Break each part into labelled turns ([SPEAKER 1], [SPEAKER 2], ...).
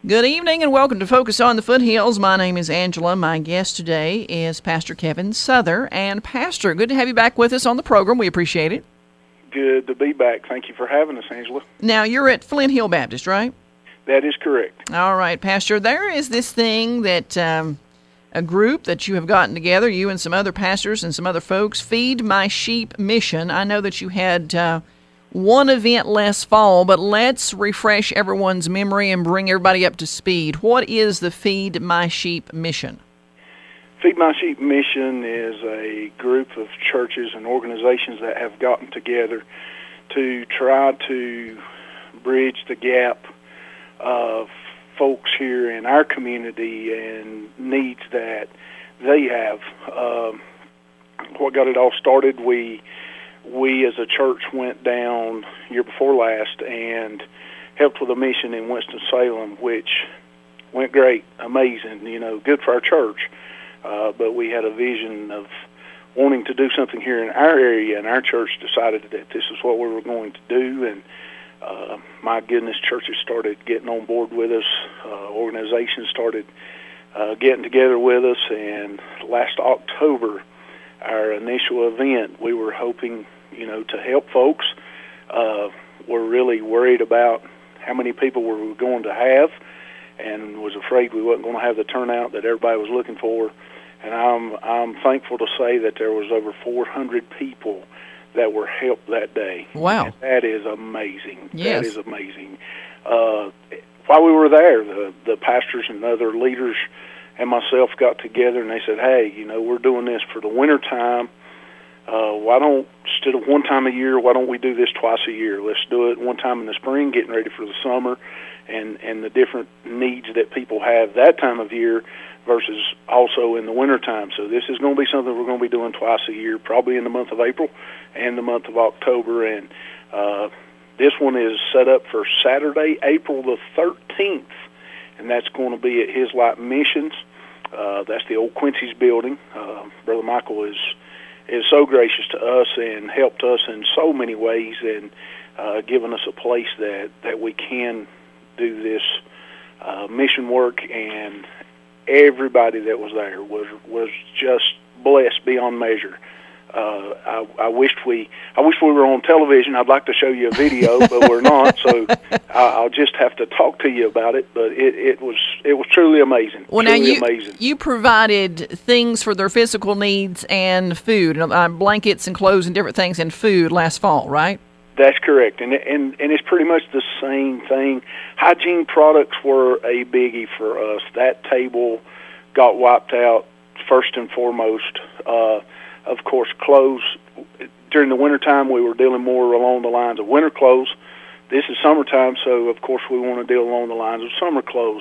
[SPEAKER 1] Good evening and welcome to Focus on the Foothills. My name is Angela. My guest today is Pastor Kevin Souther. And Pastor, good to have you back with us on the program. We appreciate it.
[SPEAKER 2] Good to be back. Thank you for having us, Angela.
[SPEAKER 1] Now, you're at Flint Hill Baptist, right?
[SPEAKER 2] That is correct.
[SPEAKER 1] All right, Pastor. There is this thing that a group that you have gotten together, you and some other pastors and some other folks, Feed My Sheep Mission. I know that you had one event last fall, but let's refresh everyone's memory and bring everybody up to speed. What is the Feed My Sheep Mission?
[SPEAKER 2] Feed My Sheep Mission is a group of churches and organizations that have gotten together to try to bridge the gap of folks here in our community and needs that they have. What got it all started, we as a church went down year before last and helped with a mission in Winston-Salem, which went great, amazing, good for our church. But we had a vision of wanting to do something here in our area, and our church decided that this is what we were going to do. And my goodness, churches started getting on board with us. Organizations started getting together with us. And last October, our initial event, we were hoping, to help folks. We're really worried about how many people we were going to have and was afraid we wasn't going to have the turnout that everybody was looking for. And I'm thankful to say that there was over 400 people that were helped that day.
[SPEAKER 1] Wow.
[SPEAKER 2] And that is amazing.
[SPEAKER 1] Yes.
[SPEAKER 2] That is amazing. While we were there, the pastors and other leaders and myself got together and they said, hey, we're doing this for the winter time. Why don't, instead of one time a year, why don't we do this twice a year? Let's do it one time in the spring, getting ready for the summer, and the different needs that people have that time of year versus also in the wintertime. So this is going to be something we're going to be doing twice a year, probably in the month of April and the month of October. And this one is set up for Saturday, April the 13th, and that's going to be at His Light Missions. That's the old Quincy's building. Brother Michael is so gracious to us and helped us in so many ways and given us a place that we can do this mission work, and everybody that was there was just blessed beyond measure. I wish we were on television. I'd like to show you a video, but we're not. So I'll just have to talk to you about it. But it was truly amazing.
[SPEAKER 1] Well,
[SPEAKER 2] truly
[SPEAKER 1] now you provided things for their physical needs and food, blankets and clothes and different things, and food last fall, right?
[SPEAKER 2] That's correct, and it's pretty much the same thing. Hygiene products were a biggie for us. That table got wiped out first and foremost. Of course, clothes. During the wintertime, we were dealing more along the lines of winter clothes. This is summertime, so of course we want to deal along the lines of summer clothes,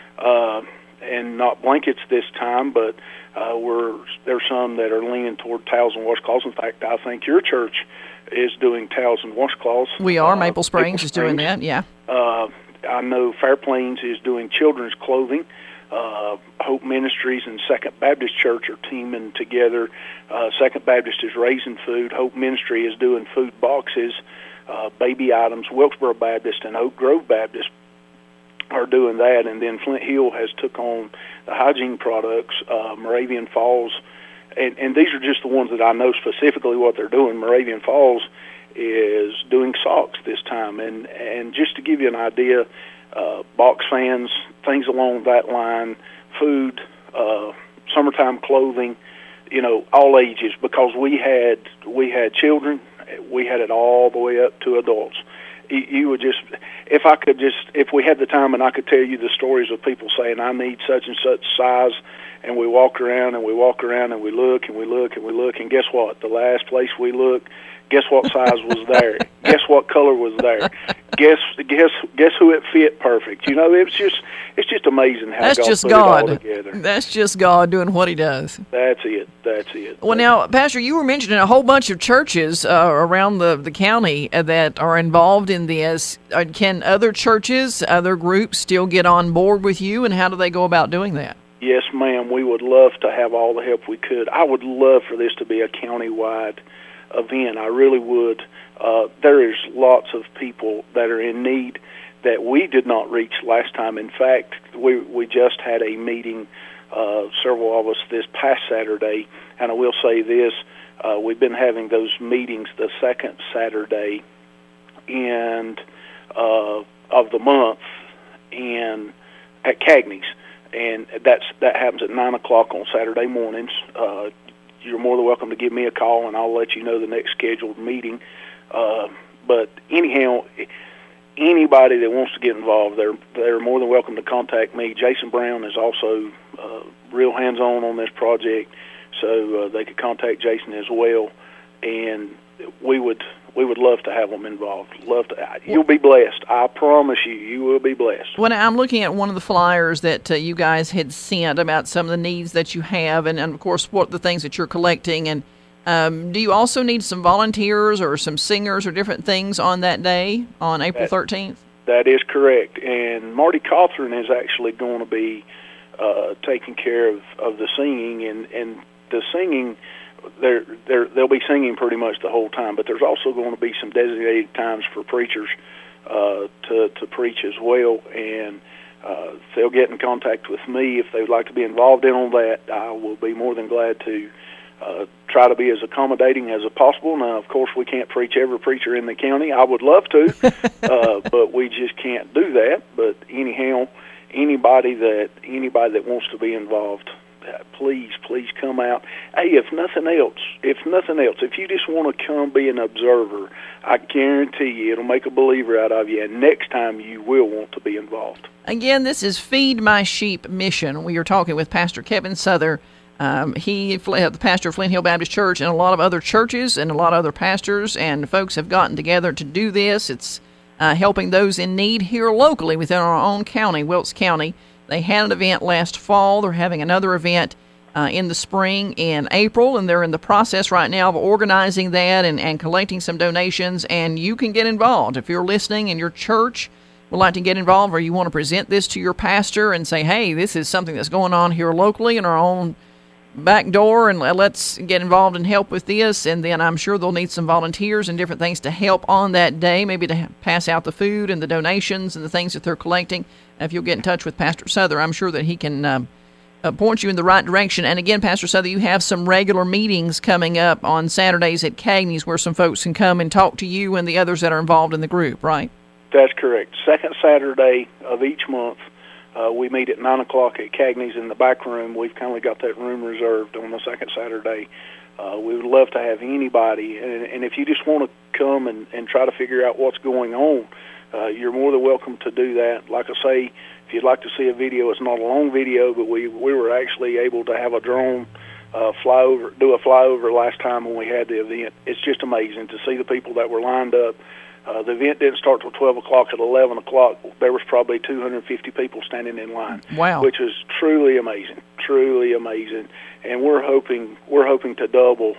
[SPEAKER 2] and not blankets this time, but there's some that are leaning toward towels and washcloths. In fact, I think your church is doing towels and washcloths.
[SPEAKER 1] We are. Maple Springs is doing that, yeah.
[SPEAKER 2] I know Fair Plains is doing children's clothing. Hope Ministries and Second Baptist Church are teaming together. Second Baptist is raising food. Hope Ministry is doing food boxes, baby items. Wilkesboro Baptist and Oak Grove Baptist are doing that. And then Flint Hill has took on the hygiene products. Moravian Falls, and these are just the ones that I know specifically what they're doing. Moravian Falls is doing socks this time. And just to give you an idea, box fans, things along that line, food, summertime clothing, all ages, because we had children, we had it all the way up to adults. You would just, if we had the time and I could tell you the stories of people saying, I need such and such size, and we walk around and we walk around and we look and we look and we look, and guess what? The last place we looked, guess what size was there? Guess what color was there? Guess who it fit perfect? It's just amazing how God put it all together.
[SPEAKER 1] That's just God doing what He does.
[SPEAKER 2] That's it.
[SPEAKER 1] Well, now, Pastor, you were mentioning a whole bunch of churches around the county that are involved in this. Can other churches, other groups still get on board with you, and how do they go about doing that?
[SPEAKER 2] Yes, ma'am. We would love to have all the help we could. I would love for this to be a county-wide event. I really would. There is lots of people that are in need. that we did not reach last time. In fact, we just had a meeting, several of us, this past Saturday, and I will say this, we've been having those meetings the second Saturday of the month and at Cagney's, and that happens at 9 o'clock on Saturday mornings. You're more than welcome to give me a call, and I'll let you know the next scheduled meeting. But anyhow, anybody that wants to get involved, they're more than welcome to contact me. Jason Brown is also real hands-on this project, so they could contact Jason as well, and we would love to have them involved. You'll be blessed. I promise you, you will be blessed.
[SPEAKER 1] When I'm looking at one of the flyers that you guys had sent about some of the needs that you have, and of course, what the things that you're collecting, and do you also need some volunteers or some singers or different things on that day, on April 13th?
[SPEAKER 2] That is correct. And Marty Cawthorn is actually going to be taking care of the singing, and the singing, they'll be singing pretty much the whole time, but there's also going to be some designated times for preachers to preach as well, and they'll get in contact with me if they would like to be involved in on that. I will be more than glad to try to be as accommodating as possible. Now, of course, we can't preach every preacher in the county. I would love to, but we just can't do that. But anyhow, anybody that wants to be involved, please come out. Hey, if nothing else, if you just want to come be an observer, I guarantee you it'll make a believer out of you, and next time you will want to be involved.
[SPEAKER 1] Again, this is Feed My Sheep Mission. We are talking with Pastor Kevin Souther. The pastor of Flint Hill Baptist Church, and a lot of other churches and a lot of other pastors and folks have gotten together to do this. It's helping those in need here locally within our own county, Wilkes County. They had an event last fall. They're having another event in the spring in April, and they're in the process right now of organizing that and collecting some donations, and you can get involved. If you're listening and your church would like to get involved, or you want to present this to your pastor and say, hey, this is something that's going on here locally in our own back door, and let's get involved and help with this, and then I'm sure they'll need some volunteers and different things to help on that day, maybe to pass out the food and the donations and the things that they're collecting. If you'll get in touch with Pastor Souther, I'm sure that he can point you in the right direction. And again, Pastor Souther, you have some regular meetings coming up on Saturdays at Cagney's where some folks can come and talk to you and the others that are involved in the group, right?
[SPEAKER 2] That's correct. Second Saturday of each month, we meet at 9 o'clock at Cagney's in the back room. We've kindly got that room reserved on the second Saturday. We would love to have anybody, and if you just want to come and try to figure out what's going on, you're more than welcome to do that. Like I say, if you'd like to see a video, it's not a long video, but we were actually able to have a drone do a flyover last time when we had the event. It's just amazing to see the people that were lined up. The event didn't start till 12 o'clock. At 11 o'clock, there was probably 250 people standing in line.
[SPEAKER 1] Wow.
[SPEAKER 2] Which is truly amazing, and we're hoping to double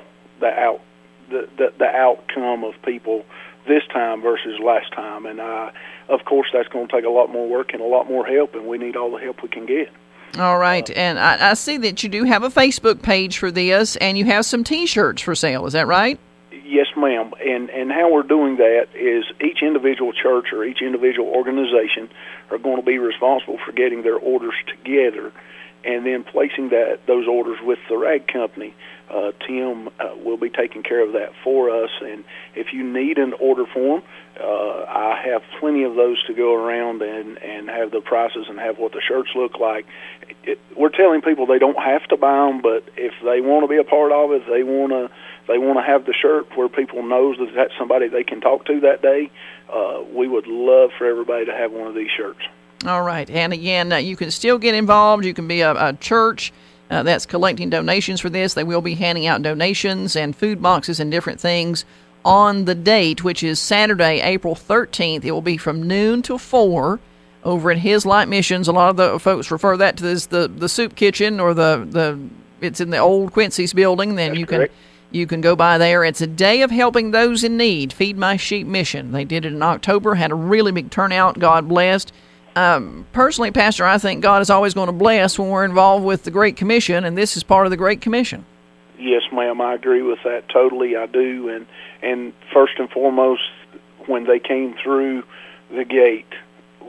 [SPEAKER 2] the outcome of people this time versus last time, and of course that's going to take a lot more work and a lot more help, and we need all the help we can get.
[SPEAKER 1] All right, and I see that you do have a Facebook page for this, and you have some T-shirts for sale. Is that right?
[SPEAKER 2] Yes, ma'am. And how we're doing that is each individual church or each individual organization are going to be responsible for getting their orders together and then placing those orders with the rag company. Tim will be taking care of that for us. And if you need an order form, I have plenty of those to go around and have the prices and have what the shirts look like. We're telling people they don't have to buy them, but if they want to be a part of it, they want to have the shirt where people knows that that's somebody they can talk to that day, we would love for everybody to have one of these shirts.
[SPEAKER 1] All right. And again, you can still get involved. You can be a church that's collecting donations for this. They will be handing out donations and food boxes and different things on the date, which is Saturday, April 13th. It will be from noon till 4 over at His Light Missions. A lot of the folks refer that to as the soup kitchen, or it's in the old Quincy's building. Then you can go by there. It's a day of helping those in need. Feed My Sheep Mission. They did it in October, had a really big turnout. God blessed. Personally, Pastor, I think God is always going to bless when we're involved with the Great Commission, and this is part of the Great Commission.
[SPEAKER 2] Yes, ma'am, I agree with that totally. I do, and first and foremost, when they came through the gate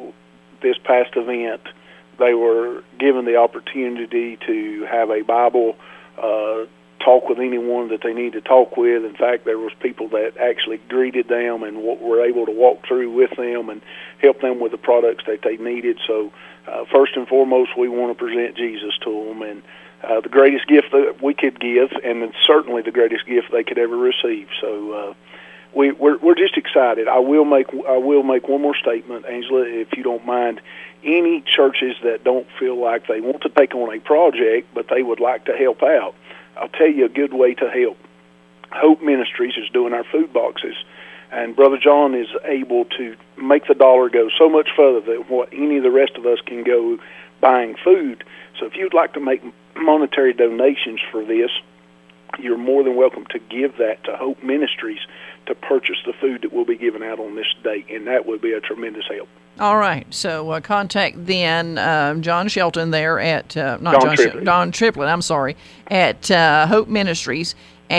[SPEAKER 2] this past event, they were given the opportunity to have a Bible talk with anyone that they need to talk with. In fact, there was people that actually greeted them and were able to walk through with them and help them with the products that they needed. So first and foremost, we want to present Jesus to them, and the greatest gift that we could give, and certainly the greatest gift they could ever receive. So we're just excited. I will make one more statement, Angela, if you don't mind. Any churches that don't feel like they want to take on a project, but they would like to help out, I'll tell you a good way to help. Hope Ministries is doing our food boxes, and Brother John is able to make the dollar go so much further than what any of the rest of us can go buying food. So if you'd like to make monetary donations for this, you're more than welcome to give that to Hope Ministries to purchase the food that will be given out on this date, and that would be a tremendous help.
[SPEAKER 1] All right, so contact then John Shelton there at Don Triplett. I'm sorry, at Hope Ministries,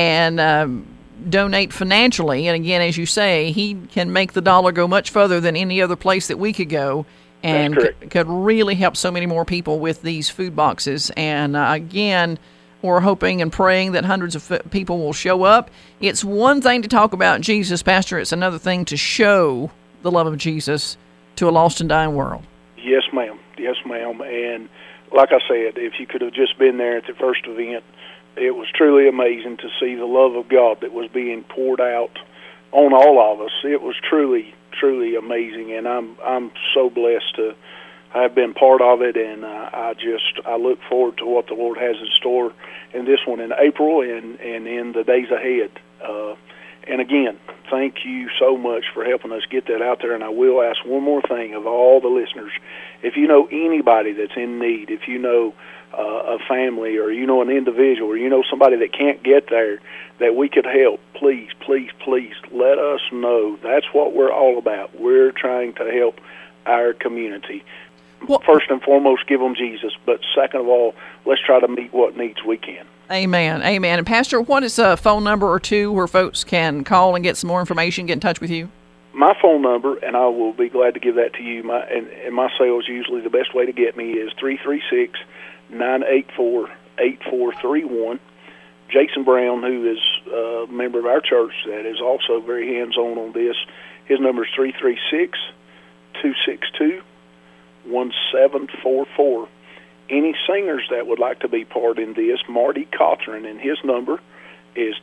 [SPEAKER 1] and donate financially. And again, as you say, he can make the dollar go much further than any other place that we could go, and could really help so many more people with these food boxes. And again, we're hoping and praying that hundreds of people will show up. It's one thing to talk about Jesus, Pastor. It's another thing to show the love of Jesus to a lost and dying world.
[SPEAKER 2] Yes, ma'am. Yes, ma'am. And like I said, if you could have just been there at the first event, it was truly amazing to see the love of God that was being poured out on all of us. It was truly, truly amazing, and I'm so blessed to have been part of it, and I look forward to what the Lord has in store in this one in April and in the days ahead. And again, thank you so much for helping us get that out there. And I will ask one more thing of all the listeners. If you know anybody that's in need, if you know a family, or you know an individual, or you know somebody that can't get there that we could help, please, please, please let us know. That's what we're all about. We're trying to help our community. Well, first and foremost, give them Jesus. But second of all, let's try to meet what needs we can.
[SPEAKER 1] Amen. Amen. And Pastor, what is a phone number or two where folks can call and get some more information, get in touch with you?
[SPEAKER 2] My phone number, and I will be glad to give that to you, and my sales usually the best way to get me is 336-984-8431. Jason Brown, who is a member of our church that is also very hands-on on this, his number is 336-262-1744. Any singers that would like to be part in this, Marty Cothran, and his number is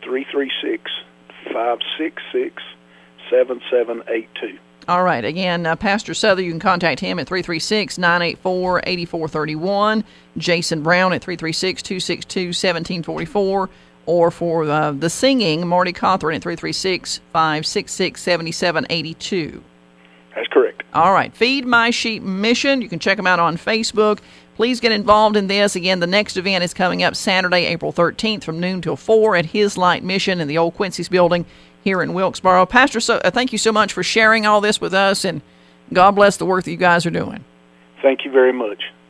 [SPEAKER 2] 336-566-7782.
[SPEAKER 1] All right. Again, Pastor Souther, you can contact him at 336-984-8431. Jason Brown at 336-262-1744. Or for the singing, Marty Cothran at 336-566-7782.
[SPEAKER 2] That's correct.
[SPEAKER 1] All right. Feed My Sheep Mission. You can check them out on Facebook. Please get involved in this. Again, the next event is coming up Saturday, April 13th from noon till 4 at His Light Mission in the old Quincy's building here in Wilkesboro. Pastor, thank you so much for sharing all this with us, and God bless the work that you guys are doing.
[SPEAKER 2] Thank you very much.